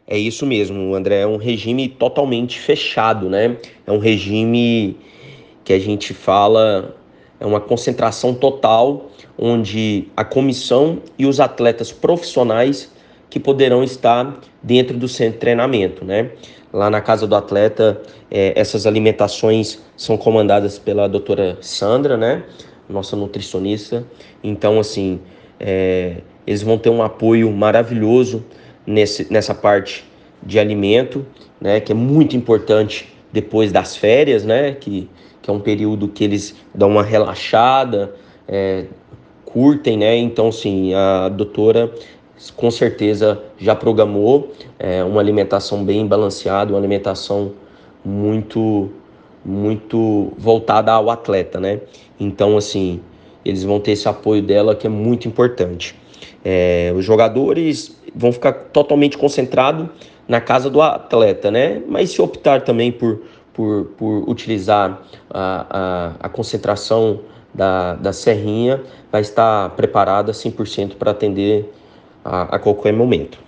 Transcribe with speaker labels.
Speaker 1: É isso mesmo, André. É um regime totalmente fechado, né? É um regime que a gente fala, é uma concentração total, onde a comissão e os atletas profissionais que poderão estar dentro do centro de treinamento, né? Lá na casa do atleta, essas alimentações são comandadas pela doutora Sandra, né? Nossa nutricionista. Então, assim, eles vão ter um apoio maravilhoso nessa parte de alimento, né? Que é muito importante depois das férias, né? Que é um período que eles dão uma relaxada, curtem, né? Então, sim, a doutora com certeza já programou uma alimentação bem balanceada, uma alimentação muito, muito voltada ao atleta, né? Então, assim, eles vão ter esse apoio dela que é muito importante. Os jogadores vão ficar totalmente concentrados na casa do atleta, né? Mas se optar também por utilizar a concentração da Serrinha, vai estar preparada 100% para atender a qualquer momento.